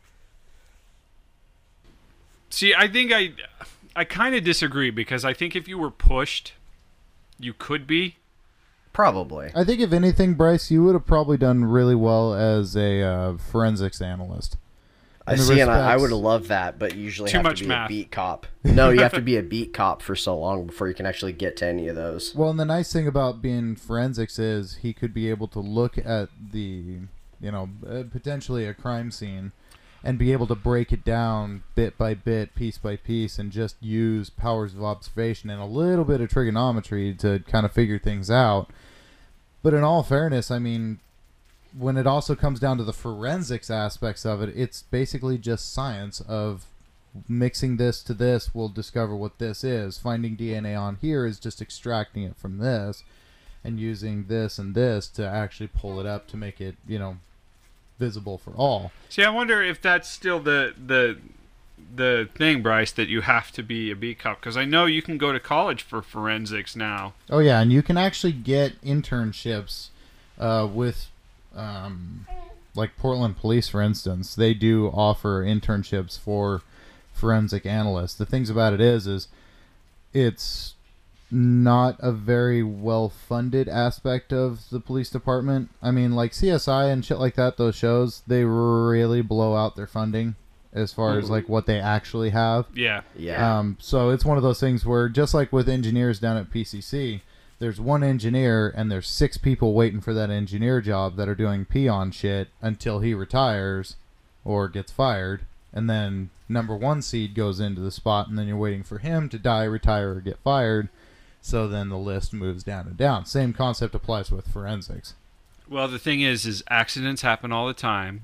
See, I think I kind of disagree, because I think if you were pushed, you could be. Probably. I think if anything, Bryce, you would have probably done really well as a forensics analyst. I the see, and I respects- would love that, but you usually Too have much to be math. a beat cop. No, you have to be a beat cop for so long before you can actually get to any of those. Well, and the nice thing about being forensics is he could be able to look at the, potentially a crime scene and be able to break it down bit by bit, piece by piece, and just use powers of observation and a little bit of trigonometry to kind of figure things out. But in all fairness, I mean, when it also comes down to the forensics aspects of it, it's basically just science of mixing this to this will discover what this is. Finding DNA on here is just extracting it from this and using this and this to actually pull it up to make it, visible for all. See, I wonder if that's still the thing, Bryce, that you have to be a beat cop, because I know you can go to college for forensics now. Oh yeah, and you can actually get internships with like Portland Police, for instance. They do offer internships for forensic analysts. The things about it is it's not a very well-funded aspect of the police department. I mean, like CSI and shit like that, those shows, they really blow out their funding as far as like what they actually have. Yeah. So it's one of those things where, just like with engineers down at PCC, there's one engineer and there's 6 people waiting for that engineer job that are doing peon shit until he retires or gets fired, and then number 1 seed goes into the spot, and then you're waiting for him to die, retire, or get fired. So then the list moves down and down. Same concept applies with forensics. Well, the thing is accidents happen all the time.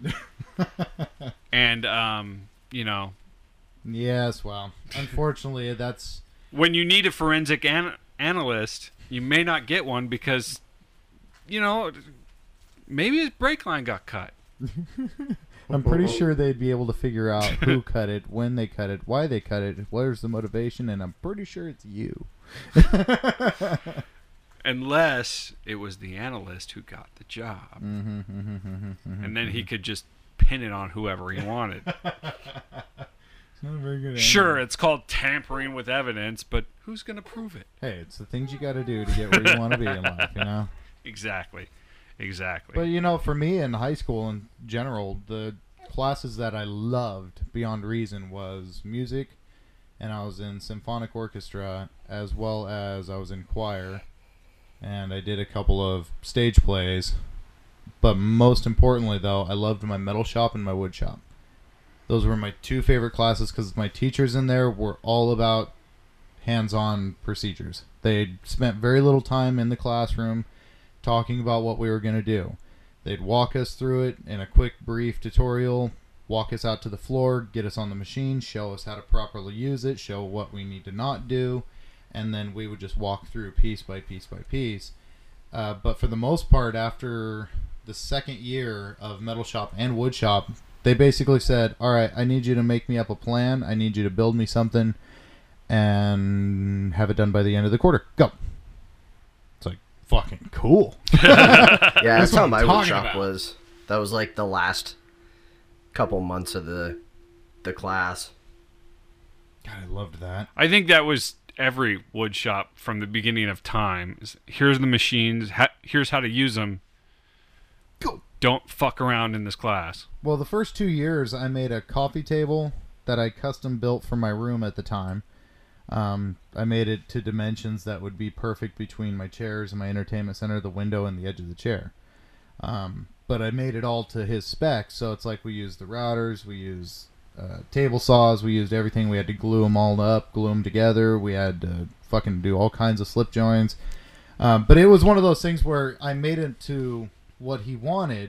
And, Yes, well, unfortunately, that's... when you need a forensic analyst, you may not get one because, maybe his brake line got cut. I'm pretty sure they'd be able to figure out who cut it, when they cut it, why they cut it, where's the motivation, and I'm pretty sure it's you. Unless it was the analyst who got the job. And then he could just pin it on whoever he wanted. It's not a very good Sure, it's called tampering with evidence, but who's going to prove it? Hey, it's the things you got to do to get where you want to be in life, Exactly. But, for me in high school in general, the classes that I loved beyond reason was music, and I was in symphonic orchestra, as well as I was in choir, and I did a couple of stage plays. But most importantly, though, I loved my metal shop and my wood shop. Those were my 2 favorite classes because my teachers in there were all about hands-on procedures. They spent very little time in the classroom talking about what we were going to do. They'd walk us through it in a quick, brief tutorial, walk us out to the floor, get us on the machine, show us how to properly use it, show what we need to not do, and then we would just walk through piece by piece by piece. But for the most part, after the second year of metal shop and wood shop, they basically said, all right, I need you to make me up a plan. I need you to build me something and have it done by the end of the quarter. Go. It's like, fucking cool. Yeah, that's what how I'm my wood talking shop about. was. That was like the last couple months of the class. God, I loved that. I think that was every wood shop from the beginning of time. Here's the machines. Here's how to use them. Go. Don't fuck around in this class. Well, the first 2 years, I made a coffee table that I custom built for my room at the time. I made it to dimensions that would be perfect between my chairs and my entertainment center, the window, and the edge of the chair. But I made it all to his specs, so it's like we used the routers, we used table saws, we used everything. We had to glue them all up, glue them together. We had to fucking do all kinds of slip joints. But it was one of those things where I made it to what he wanted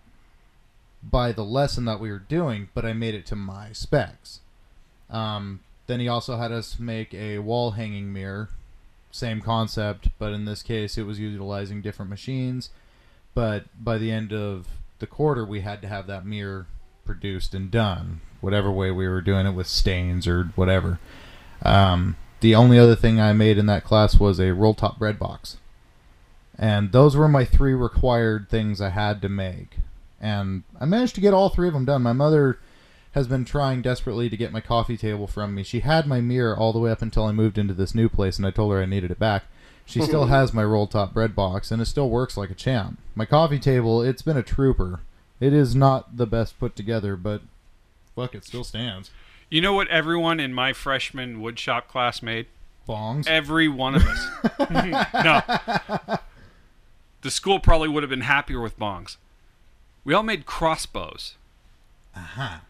by the lesson that we were doing, but I made it to my specs. Then he also had us make a wall hanging mirror. Same concept, but in this case it was utilizing different machines. But by the end of the quarter, we had to have that mirror produced and done, whatever way we were doing it, with stains or whatever. The only other thing I made in that class was a roll-top bread box. And those were my 3 required things I had to make. And I managed to get all 3 of them done. My mother has been trying desperately to get my coffee table from me. She had my mirror all the way up until I moved into this new place, and I told her I needed it back. She still has my roll-top bread box, and it still works like a champ. My coffee table, it's been a trooper. It is not the best put together, but fuck, it still stands. You know what everyone in my freshman woodshop class made? Bongs. Every one of us. No. The school probably would have been happier with bongs. We all made crossbows. Uh-huh.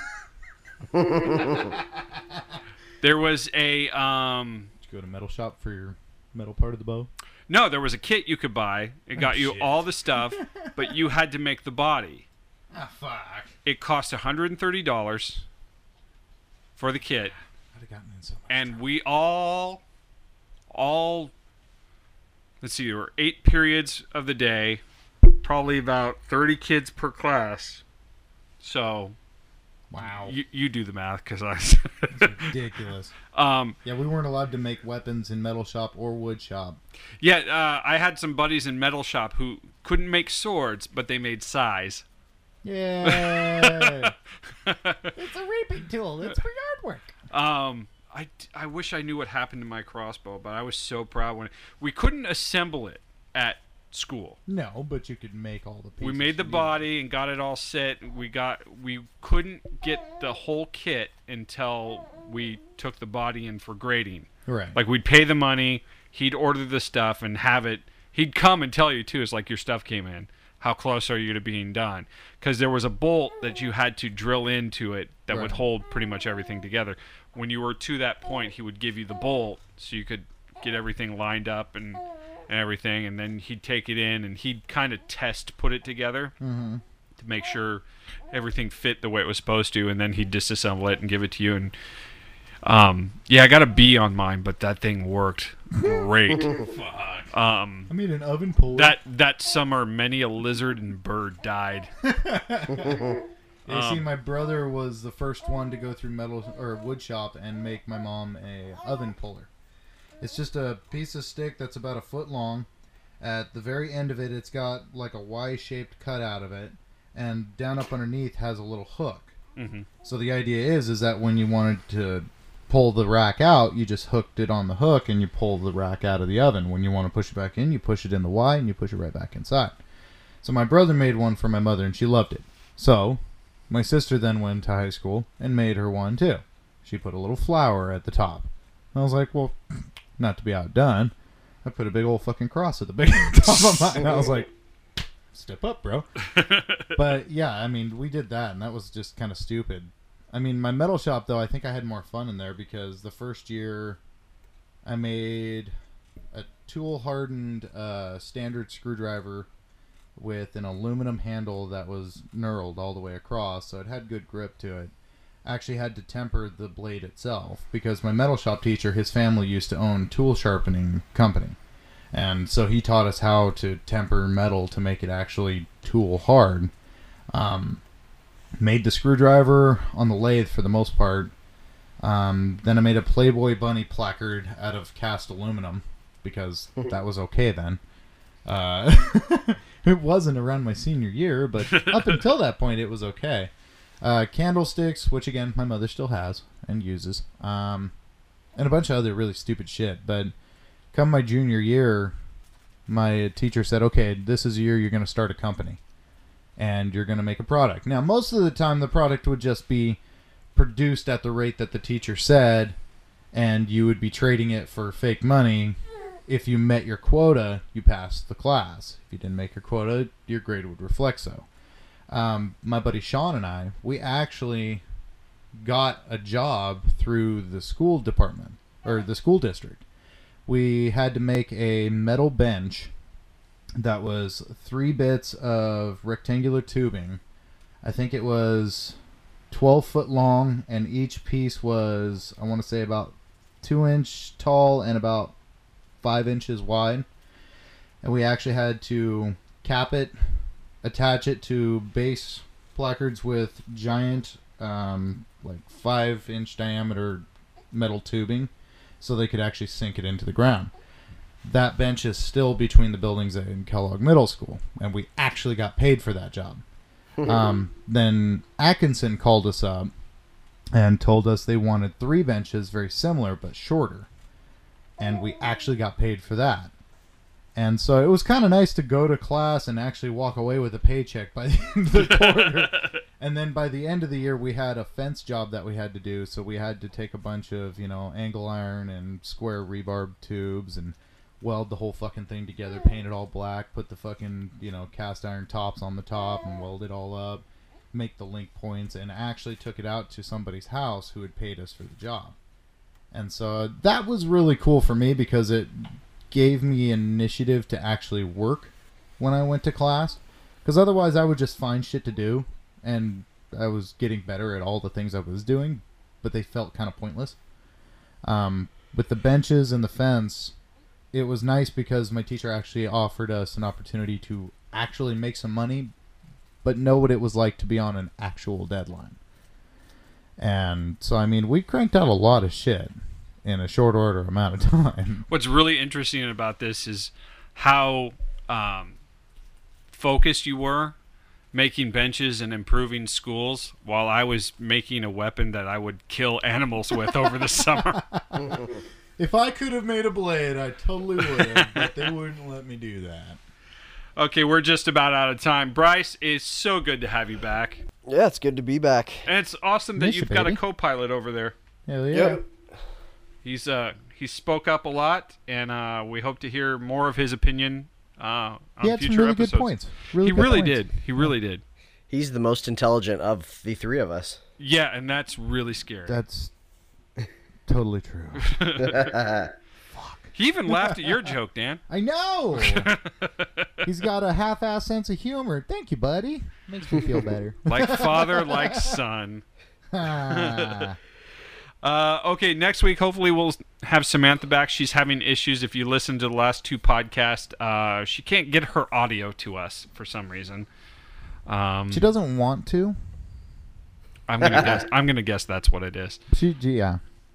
There was a Did you go to metal shop for your metal part of the bow? no, there was a kit you could buy. It got you shit. all the stuff, but you had to make the body. Ah, fuck. It cost $130 for the kit, I'd have gotten in so much and trouble. we all let's see, there were 8 periods of the day, probably about 30 kids per class. So Wow. you do the math, because I It's ridiculous. Yeah, we weren't allowed to make weapons in metal shop or wood shop. Yeah, I had some buddies in metal shop who couldn't make swords, but they made sais. Yay! It's a reaping tool. It's for yard work. I wish I knew what happened to my crossbow, but I was so proud when we couldn't assemble it at school. No, but you could make all the pieces. We made the you body and got it all set. We couldn't get the whole kit until we took the body in for grading. Right. Like, we'd pay the money, he'd order the stuff and have it. He'd come and tell you too. It's like, your stuff came in. How close are you to being done? Because there was a bolt that you had to drill into it that would Right. hold pretty much everything together. When you were to that point, he would give you the bolt so you could get everything lined up and everything, and then he'd take it in and he'd kind of put it together to make sure everything fit the way it was supposed to, and then he'd disassemble it and give it to you. And yeah, I got a B on mine, but that thing worked great. I made an oven puller. That summer, many a lizard and bird died. You see, my brother was the first one to go through metal or wood shop and make my mom a oven puller. It's just a piece of stick that's about a foot long. At the very end of it, it's got like a Y-shaped cut out of it, and down up underneath has a little hook. Mm-hmm. So the idea is that when you wanted to pull the rack out, you just hooked it on the hook and you pull the rack out of the oven. When you want to push it back in, you push it in the Y and you push it right back inside. So my brother made one for my mother and she loved it. So my sister then went to high school and made her one too. She put a little flower at the top. I was like, well, not to be outdone, I put a big old fucking cross at the big top of mine. I was like, step up, bro. But yeah, I mean, we did that and that was just kind of stupid. I mean, my metal shop, though, I think I had more fun in there because the first year I made a tool-hardened standard screwdriver with an aluminum handle that was knurled all the way across, so it had good grip to it. I actually had to temper the blade itself because my metal shop teacher, his family used to own tool sharpening company. And so he taught us how to temper metal to make it actually tool hard. Made the screwdriver on the lathe for the most part. Then I made a Playboy Bunny placard out of cast aluminum because that was okay then. It wasn't around my senior year, but up until that point it was okay. Candlesticks, which again my mother still has and uses, and a bunch of other really stupid shit. But come my junior year, my teacher said, okay, this is the year you're going to start a company and you're going to make a product. Now, most of the time the product would just be produced at the rate that the teacher said, and you would be trading it for fake money. If you met your quota, you passed the class. If you didn't make your quota, your grade would reflect so. My buddy Sean and I, we actually got a job through the school department, or the school district. We had to make a metal bench that was 3 bits of rectangular tubing. I think it was 12 foot long, and each piece was, I want to say, about 2 inch tall and about 5 inches wide. And we actually had to cap it, attach it to base placards with giant, like 5-inch diameter metal tubing, so they could actually sink it into the ground. That bench is still between the buildings in Kellogg Middle School, and we actually got paid for that job. Then Atkinson called us up and told us they wanted 3 benches very similar but shorter, and we actually got paid for that. And so it was kind of nice to go to class and actually walk away with a paycheck by the end of the quarter. And then by the end of the year, we had a fence job that we had to do, so we had to take a bunch of, angle iron and square rebarb tubes and weld the whole fucking thing together, paint it all black, put the fucking, cast iron tops on the top and weld it all up, make the link points, and actually took it out to somebody's house who had paid us for the job. And so that was really cool for me because it gave me initiative to actually work when I went to class. Because otherwise I would just find shit to do. And I was getting better at all the things I was doing, but they felt kind of pointless. With the benches and the fence, it was nice because my teacher actually offered us an opportunity to actually make some money, but know what it was like to be on an actual deadline. And so, we cranked out a lot of shit in a short order amount of time. What's really interesting about this is how focused you were making benches and improving schools while I was making a weapon that I would kill animals with over the summer. If I could have made a blade, I totally would have, but they wouldn't let me do that. Okay, we're just about out of time. Bryce, it's so good to have you back. Yeah, it's good to be back. And it's awesome that you've got a co-pilot over there. Hell yeah. Yep. He spoke up a lot, and we hope to hear more of his opinion on he had future some really episodes. Good points. He really did. He really did. He's the most intelligent of the three of us. Yeah, and that's really scary. That's totally true. He even laughed at your joke, Dan. I know. He's got a half-ass sense of humor. Thank you, buddy. Makes me feel better. Like father, like son. Okay, next week, hopefully we'll have Samantha back. She's having issues. If you listen to the last two podcasts, she can't get her audio to us for some reason. She doesn't want to. I'm gonna guess that's what it is. Yeah.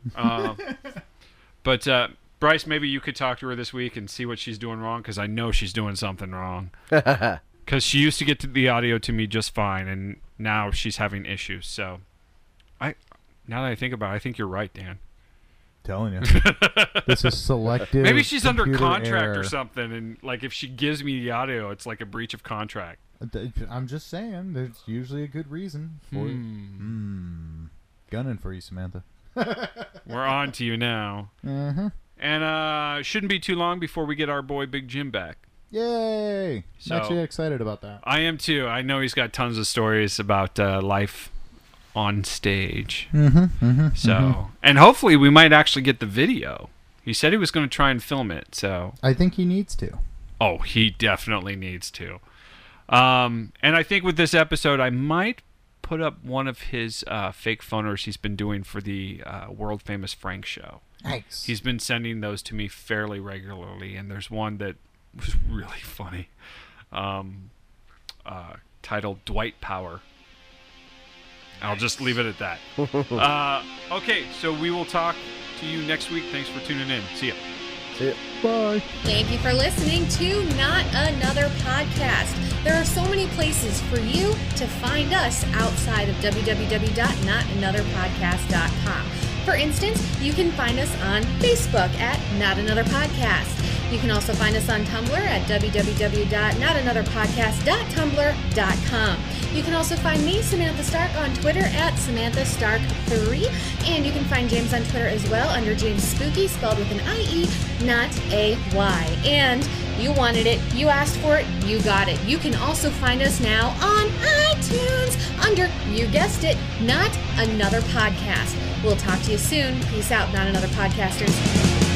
But Bryce, maybe you could talk to her this week and see what she's doing wrong, because I know she's doing something wrong. Because she used to get the audio to me just fine, and now she's having issues. So, now that I think about it, I think you're right, Dan. Telling you, this is selective. Maybe she's under contract error. or something, and if she gives me the audio, it's like a breach of contract. I'm just saying, there's usually a good reason for it. Gunning for you, Samantha. We're on to you now. Mm-hmm. And shouldn't be too long before we get our boy Big Jim back. Yay! So, I'm actually excited about that. I am too. I know he's got tons of stories about life on stage. And hopefully we might actually get the video. He said he was going to try and film it, so I think he needs to. Oh, he definitely needs to. And I think with this episode, I might put up one of his fake phoners he's been doing for the world famous Frank show. Nice. He's been sending those to me fairly regularly, and there's one that was really funny, titled Dwight Power. I'll just leave it at that. Okay, so we will talk to you next week. Thanks for tuning in. See ya. See ya. Bye. Thank you for listening to Not Another Podcast. There are so many places for you to find us outside of www.notanotherpodcast.com. For instance, you can find us on Facebook at Not Another Podcast. You can also find us on Tumblr at www.notanotherpodcast.tumblr.com. You can also find me, Samantha Stark, on Twitter at SamanthaStark3. And you can find James on Twitter as well under James Spooky, spelled with an I-E, not a Y. And you wanted it, you asked for it, you got it. You can also find us now on iTunes under, you guessed it, Not Another Podcast. We'll talk to you soon. Peace out, Not Another Podcasters.